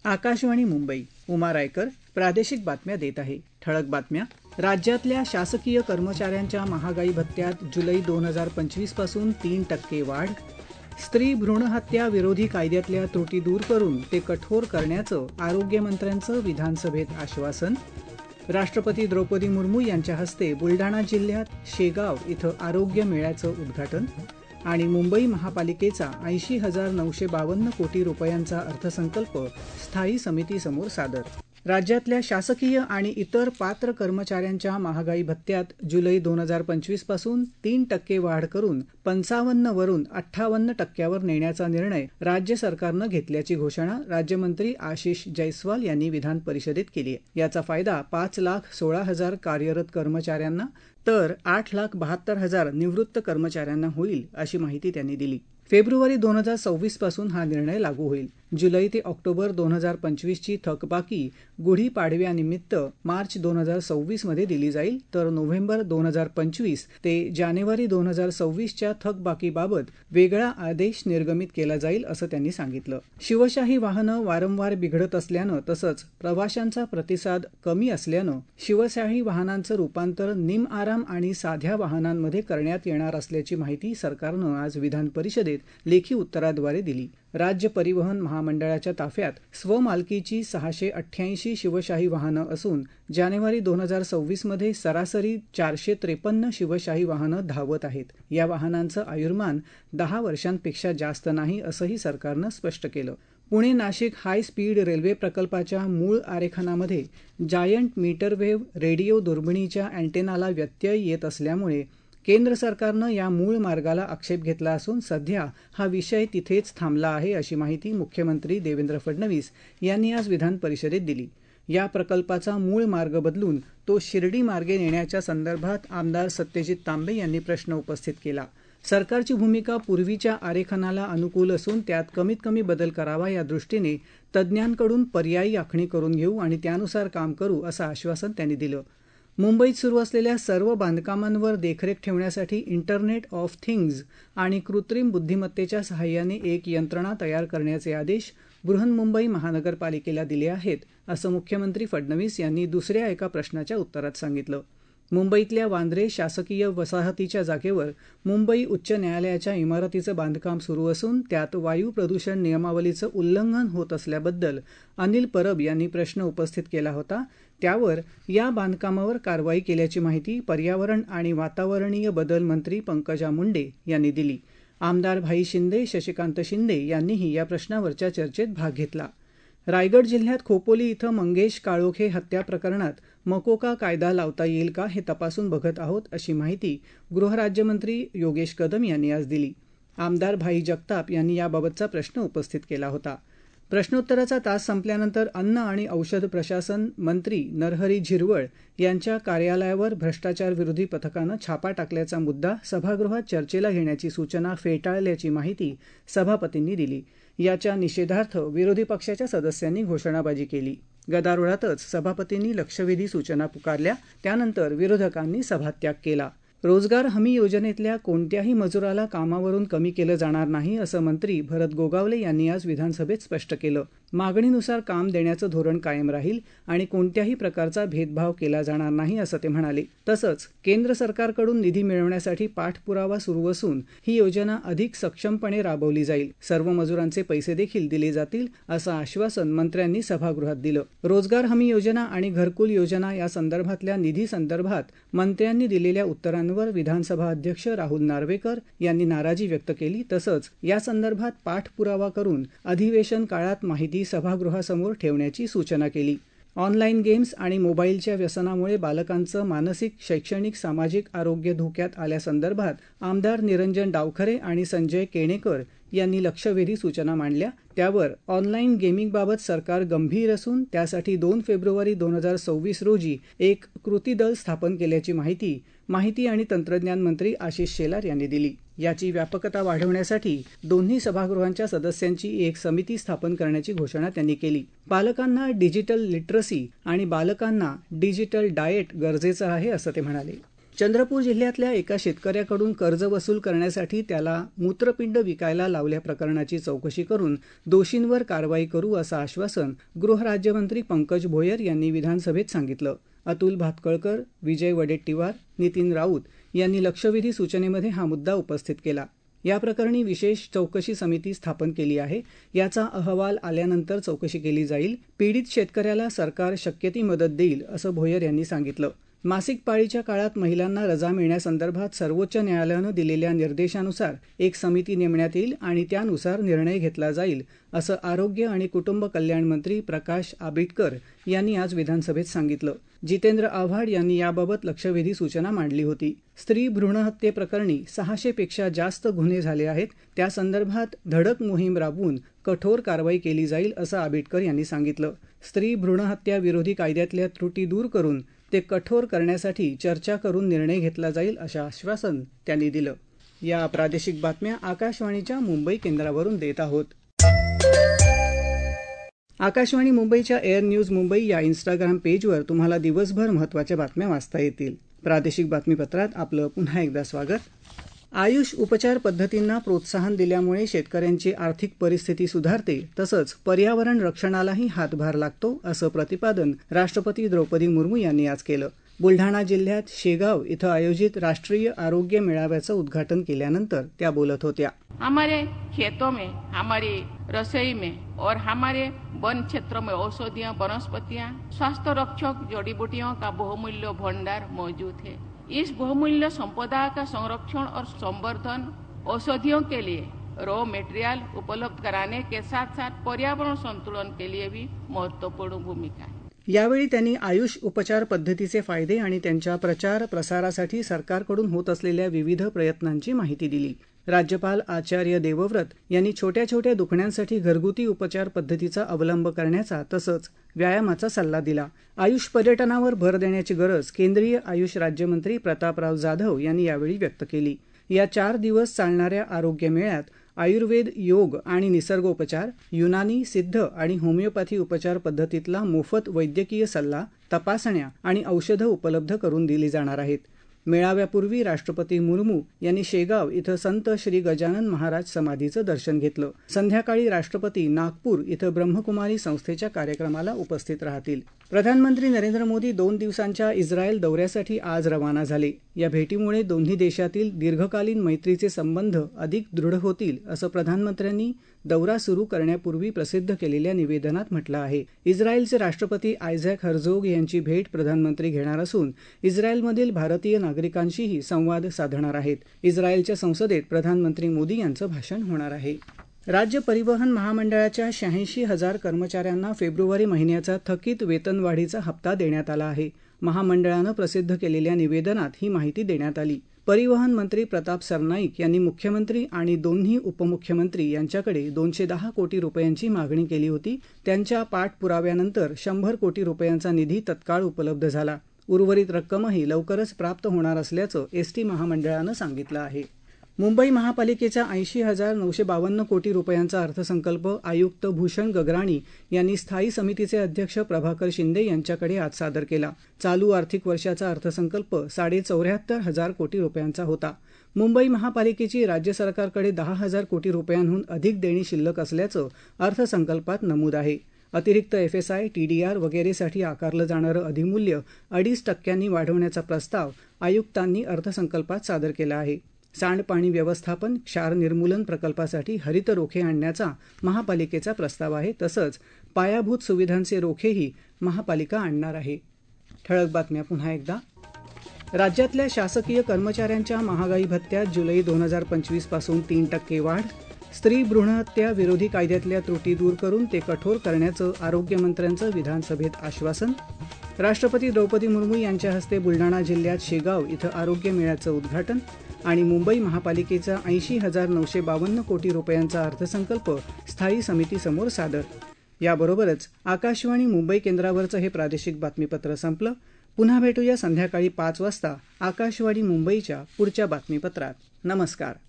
आकाशवाणी मुंबई. उमा रायकर प्रादेशिक बातम्या देत आहे. ठळक बातम्या. राज्यातल्या शासकीय कर्मचाऱ्यांच्या महागाई भत्त्यात जुलै 2025 पासून 3% वाढ. स्त्री भ्रूणहत्या विरोधी कायद्यातल्या त्रुटी दूर करून ते कठोर करण्याचं आरोग्यमंत्र्यांचं विधानसभेत आश्वासन. राष्ट्रपती द्रौपदी मुर्मू यांच्या हस्ते बुलढाणा जिल्ह्यात शेगाव इथं आरोग्य मेळ्याचं उद्घाटन. आणि मुंबई महापालिकेचा 80,952 कोटी रुपयांचा अर्थसंकल्प स्थायी समितीसमोर सादर. राज्यातल्या शासकीय आणि इतर पात्र कर्मचाऱ्यांच्या महागाई भत्त्यात जुलै 2025 पासून 3% वाढ करून 55 वरून 58% नेण्याचा निर्णय राज्य सरकारनं घेतल्याची घोषणा राज्यमंत्री आशिष जयस्वाल यांनी विधान परिषदेत केली आहे. याचा फायदा 5,16,000 कार्यरत कर्मचाऱ्यांना तर 8,72,000 निवृत्त कर्मचाऱ्यांना होईल अशी माहिती त्यांनी दिली. फेब्रुवारी 2026 पासून हा निर्णय लागू होईल. जुलै ते ऑक्टोबर 2025 ची थकबाकी गुढीपाडव्यानिमित्त मार्च 2026 मध्ये दिली जाईल, तर नोव्हेंबर 2025 ते जानेवारी 2026 च्या थकबाकीबाबत वेगळा आदेश निर्गमित केला जाईल असं त्यांनी सांगितलं. शिवशाही वाहनं वारंवार बिघडत असल्यानं तसंच प्रवाशांचा प्रतिसाद कमी असल्यानं शिवशाही वाहनांचं रूपांतर निमआराम आणि साध्या वाहनांमध्ये करण्यात येणार असल्याची माहिती सरकारनं आज विधान परिषदेत लेखी उत्तराद्वारे दिली. राज्य परिवहन महामंडळाच्या ताफ्यात स्वमालकीची 688 शिवशाही वाहनं असून जानेवारी 2026 मध्ये सरासरी 453 शिवशाही वाहनं धावत आहेत. या वाहनांचं आयुर्मान 10 वर्षांपेक्षा जास्त नाही असंही सरकारनं स्पष्ट केलं. Pune Nashik high speed railway प्रकल्पाच्या मूळ आरेखनामध्ये जायंट मीटरवेव्ह रेडिओ दुर्बिणीच्या अँटेनाला व्यत्यय येत असल्यामुळे केंद्र सरकारनं या मूळ मार्गाला आक्षेप घेतला असून सध्या हा विषय तिथेच थांबला आहे अशी माहिती मुख्यमंत्री देवेंद्र फडणवीस यांनी आज विधान परिषदेत दिली. या प्रकल्पाचा मूळ मार्ग बदलून तो शिर्डी मार्गे नेण्याच्या संदर्भात आमदार सत्यजित तांबे यांनी प्रश्न उपस्थित केला. सरकारची भूमिका पूर्वीच्या आरेखनाला अनुकूल असून त्यात कमीत कमी बदल करावा या दृष्टीने तज्ज्ञांकडून पर्यायी आखणी करून घेऊ आणि त्यानुसार काम करू असं आश्वासन त्यांनी दिलं. मुंबईत सुरू असलेल्या सर्व बांधकामांवर देखरेख ठेवण्यासाठी इंटरनेट ऑफ थिंग्ज आणि कृत्रिम बुद्धिमत्तेच्या सहाय्याने एक यंत्रणा तयार करण्याचे आदेश बृहन्मुंबई महानगरपालिकेला दिले आहेत असं मुख्यमंत्री फडणवीस यांनी दुसऱ्या एका प्रश्नाच्या उत्तरात सांगितलं. मुंबईतल्या वांद्रे शासकीय वसाहतीच्या जागेवर मुंबई उच्च न्यायालयाच्या इमारतीचं बांधकाम सुरू असून त्यात वायू प्रदूषण नियमावलीचं उल्लंघन होत असल्याबद्दल अनिल परब यांनी प्रश्न उपस्थित केला होता. त्यावर या बांधकामावर कारवाई केल्याची माहिती पर्यावरण आणि वातावरणीय बदल मंत्री पंकजा मुंडे यांनी दिली. आमदार भाई शिंदे, शशिकांत शिंदे यांनीही या प्रश्नावरच्या चर्चेत भाग घेतला. रायगड जिल्ह्यात खोपोली इथं मंगेश काळोखे हत्या प्रकरणात मकोका कायदा लावता येईल का हे तपासून बघत आहोत अशी माहिती गृहराज्यमंत्री योगेश कदम यांनी आज दिली. आमदार भाई जगताप यांनी याबाबतचा प्रश्न उपस्थित केला होता. प्रश्नोत्तराचा तास संपल्यानंतर अन्न आणि औषध प्रशासन मंत्री नरहरी झिरवळ यांच्या कार्यालयावर भ्रष्टाचार विरोधी पथकानं छापा टाकल्याचा मुद्दा सभागृहात चर्चेला घेण्याची सूचना फेटाळल्याची माहिती सभापतींनी दिली. याच्या निषेधार्थ विरोधी पक्षाच्या सदस्यांनी घोषणाबाजी केली. गदारोळातच सभापतींनी लक्षवेधी सूचना पुकारल्या. त्यानंतर विरोधकांनी सभात्याग केला. रोजगार हमी योजनेतल्या कोणत्याही मजुराला कामावरून कमी केलं जाणार नाही असं मंत्री भरत गोगावले यांनी आज विधानसभेत स्पष्ट केलं. मागणीनुसार काम देण्याचं धोरण कायम राहील आणि कोणत्याही प्रकारचा भेदभाव केला जाणार नाही असं ते म्हणाले. तसंच केंद्र सरकारकडून निधी मिळवण्यासाठी पाठपुरावा सुरू असून ही योजना अधिक सक्षमपणे राबवली जाईल. सर्व मजुरांचे पैसे देखील दिले जातील असं आश्वासन मंत्र्यांनी सभागृहात दिलं. रोजगार हमी योजना आणि घरकुल योजना या संदर्भातल्या निधी संदर्भात मंत्र्यांनी दिलेल्या उत्तरांवर विधानसभा अध्यक्ष राहुल नार्वेकर यांनी नाराजी व्यक्त केली. तसंच या संदर्भात पाठपुरावा करून अधिवेशन काळात माहिती सभागृहासमोर ठेवण्याची सूचना केली. ऑनलाईन गेम्स आणि मोबाईलच्या व्यसनामुळे बालकांचं मानसिक, शैक्षणिक, सामाजिक आरोग्य धोक्यात आल्यासंदर्भात आमदार निरंजन डावखरे आणि संजय केणेकर यांनी लक्षवेधी सूचना मांडल्या. त्यावर ऑनलाईन गेमिंगबाबत सरकार गंभीर असून त्यासाठी 2 फेब्रुवारी 2026 रोजी एक कृती दल स्थापन केल्याची माहिती आणि तंत्रज्ञान मंत्री आशिष शेलार यांनी दिली. याची व्यापकता वाढवण्यासाठी दोन्ही सभागृहांच्या सदस्यांची एक समिती स्थापन करण्याची घोषणा त्यांनी केली. पालकांना डिजिटल लिटरसी आणि बालकांना डिजिटल डाएट गरजेचं आहे असं ते म्हणाले. चंद्रपूर जिल्ह्यातल्या एका शेतकऱ्याकडून कर्ज वसूल करण्यासाठी त्याला मूत्रपिंड विकायला लावल्याप्रकरणाची चौकशी करून दोषींवर कारवाई करू असं आश्वासन गृहराज्यमंत्री पंकज भोयर यांनी विधानसभेत सांगितलं. अतुल भातखळकर, विजय वडेट्टीवार, नितीन राऊत यांनी लक्षवेधी सूचनेमध्ये हा मुद्दा उपस्थित केला. या प्रकरणी विशेष चौकशी समिती स्थापन केली आहे. याचा अहवाल आल्यानंतर चौकशी केली जाईल. पीडित शेतकऱ्याला सरकार शक्य ती मदत देईल असं भोयर यांनी सांगितलं. मासिक पाळीच्या काळात महिलांना रजा मिळण्यासंदर्भात सर्वोच्च न्यायालयानं दिलेल्या निर्देशानुसार एक समिती नेमण्यात येईल आणि त्यानुसार निर्णय घेतला जाईल असं आरोग्य आणि कुटुंब कल्याण मंत्री प्रकाश आंबेडकर यांनी आज विधानसभेत सांगितलं. जितेंद्र आव्हाड यांनी याबाबत लक्षवेधी सूचना मांडली होती. स्त्री भ्रूणहत्येप्रकरणी 600 पेक्षा जास्त गुन्हे झाले आहेत. त्यासंदर्भात धडक मोहीम राबवून कठोर कारवाई केली जाईल असं आंबेडकर यांनी सांगितलं. स्त्री भ्रूणहत्या विरोधी कायद्यातल्या त्रुटी दूर करून ते कठोर करण्यासाठी चर्चा करून निर्णय घेतला जाईल असं आश्वासन त्यांनी दिलं. या प्रादेशिक बातम्या आकाशवाणीच्या मुंबई केंद्रावरून देत आहोत. आकाशवाणी मुंबईच्या एअर न्यूज मुंबई या इंस्टाग्राम पेजवर तुम्हाला दिवसभर महत्त्वाच्या बातम्या वाचता येतील. प्रादेशिक बातमीपत्रात आपलं पुन्हा एकदा स्वागत. आयुष उपचार पद्धतींना प्रोत्साहन दिल्यामुळे शेतकऱ्यांची आर्थिक परिस्थिती सुधारते, तसंच पर्यावरण रक्षणालाही हातभार लागतो असं प्रतिपादन राष्ट्रपती द्रौपदी मुर्मू यांनी आज केलं. बुलढाणा जिल्ह्यात शेगाव इथं आयोजित राष्ट्रीय आरोग्य मेळाव्याचं उद्घाटन केल्यानंतर त्या बोलत होत्या. हमारे खेतों में, हमारी रसोई में और हमारे वन क्षेत्रों में औषधियां, वनस्पतियां, स्वास्थ्य रक्षक जड़ी बूटियों का बहुमूल्य भंडार मौजूद है. इस बहुमूल्य संपदा का संरक्षण और संवर्धन औषधियों के लिए रॉ मटेरियल उपलब्ध कराने के साथ साथ पर्यावरण संतुलन के लिए भी महत्वपूर्ण भूमिका है. यावेळी त्यांनी आयुष उपचार पद्धतीचे फायदे आणि त्यांच्या प्रचार प्रसारासाठी सरकारकडून होत असलेल्या विविध प्रयत्नांची माहिती दिली. राज्यपाल आचार्य देवव्रत यांनी छोट्या छोट्या दुखण्यांसाठी घरगुती उपचार पद्धतीचा अवलंब करण्याचा तसंच व्यायामाचा सल्ला दिला. आयुष पर्यटनावर भर देण्याची गरज केंद्रीय आयुष राज्यमंत्री प्रतापराव जाधव यांनी यावेळी व्यक्त केली. या 4 दिवस चालणाऱ्या आरोग्य मेळ्यात आयुर्वेद, योग आणि निसर्गोपचार, युनानी, सिद्ध आणि होमिओपॅथी उपचार पद्धतीतला मोफत वैद्यकीय सल्ला, तपासण्या आणि औषधं उपलब्ध करून दिली जाणार आहेत. मेळाव्यापूर्वी राष्ट्रपती मुर्मू यांनी शेगाव इथं संत श्री गजानन महाराज समाधीचं दर्शन घेतलं. संध्याकाळी राष्ट्रपती नागपूर इथं ब्रह्मकुमारी संस्थेच्या कार्यक्रमाला उपस्थित राहतील. प्रधानमंत्री नरेंद्र मोदी 2 दिवसांच्या इस्रायल दौऱ्यासाठी आज रवाना झाले. या भेटीमुळे दोन्ही देशातील दीर्घकालीन मैत्रीचे संबंध अधिक दृढ होतील असं प्रधानमंत्र्यांनी दौरा सुरू करण्यापूर्वी प्रसिद्ध केलेल्या निवेदनात म्हटलं आहे. इस्रायलचे राष्ट्रपती आयझॅक हर्झोग यांची भेट प्रधानमंत्री घेणार असून इस्रायलमधील भारतीय नागरिकांशीही संवाद साधणार आहेत. इस्रायलच्या संसदेत प्रधानमंत्री मोदी यांचं भाषण होणार आहे. राज्य परिवहन महामंडळाच्या 86,000 कर्मचाऱ्यांना फेब्रुवारी महिन्याचा थकीत वेतनवाढीचा हप्ता देण्यात आला आहे. महामंडळानं प्रसिद्ध केलेल्या निवेदनात ही माहिती देण्यात आली. परिवहन मंत्री प्रताप सरनाईक यांनी मुख्यमंत्री आणि दोन्ही उपमुख्यमंत्री यांच्याकडे 210 कोटी रुपयांची मागणी केली होती. त्यांच्या पाठपुराव्यानंतर 100 कोटी रुपयांचा निधी तत्काळ उपलब्ध झाला. उर्वरित रक्कमही लवकरच प्राप्त होणार असल्याचं एसटी महामंडळानं सांगितलं आहे. मुंबई महापालिकेचा 80,952 कोटी रुपयांचा अर्थसंकल्प आयुक्त भूषण गगराणी यांनी स्थायी समितीचे अध्यक्ष प्रभाकर शिंदे यांच्याकडे आज सादर केला. चालू आर्थिक वर्षाचा अर्थसंकल्प 74,500 कोटी रुपयांचा होता. मुंबई महापालिकेची राज्य सरकारकडे 10,000 कोटी रुपयांहून अधिक देणी शिल्लक असल्याचं अर्थसंकल्पात नमूद आहे. अतिरिक्त FSI, TDR वगैरेसाठी आकारलं जाणारं अधिमूल्य 2.5% वाढवण्याचा प्रस्ताव आयुक्तांनी अर्थसंकल्पात सादर केला आहे. सांडपाणी व्यवस्थापन, क्षार निर्मूलन प्रकल्पासाठी हरित रोखे आणण्याचा महापालिकेचा प्रस्ताव आहे. तसंच पायाभूत सुविधांचे रोखेही महापालिका आणणार आहे. ठळक बातम्या पुन्हा एकदा. राज्यातल्या शासकीय कर्मचाऱ्यांच्या महागाई भत्त्यात जुलै 2025 पासून 3% वाढ. स्त्री भ्रूणहत्या विरोधी कायद्यातल्या त्रुटी दूर करून ते कठोर करण्याचं आरोग्यमंत्र्यांचं विधानसभेत आश्वासन. राष्ट्रपती द्रौपदी मुर्मू यांच्या हस्ते बुलढाणा जिल्ह्यात शेगाव इथं आरोग्य मेळ्याचं उद्घाटन. आणि मुंबई महापालिकेचा 80,952 कोटी रुपयांचा अर्थसंकल्प स्थायी समितीसमोर सादर. याबरोबरच आकाशवाणी मुंबई केंद्रावरचं हे प्रादेशिक बातमीपत्र संपलं. पुन्हा भेटूया संध्याकाळी 5 वाजता आकाशवाणी मुंबईच्या पुढच्या बातमीपत्रात. नमस्कार.